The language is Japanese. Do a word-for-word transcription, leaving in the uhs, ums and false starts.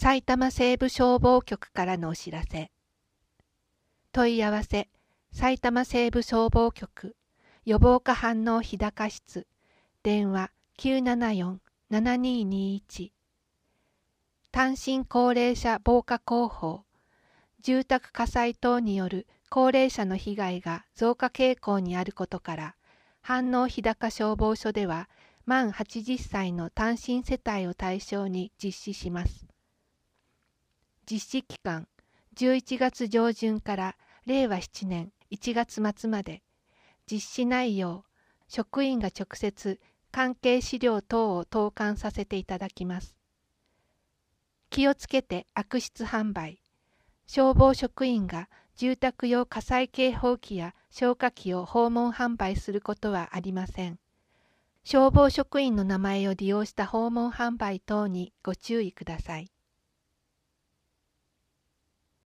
埼玉西部消防局からのお知らせ。問い合わせ、埼玉西部消防局予防課反応日高室、電話 きゅうななよん ななにーにーいち。単身高齢者防火広報、住宅火災等による高齢者の被害が増加傾向にあることから、飯能日高消防署では満はちじゅっさいの単身世帯を対象に実施します。実施期間、じゅういちがつ上旬かられいわななねんいちがつ末まで、実施内容、職員が直接関係資料等を投函させていただきます。気をつけて悪質販売。消防職員が住宅用火災警報器や消火器を訪問販売することはありません。消防職員の名前を利用した訪問販売等にご注意ください。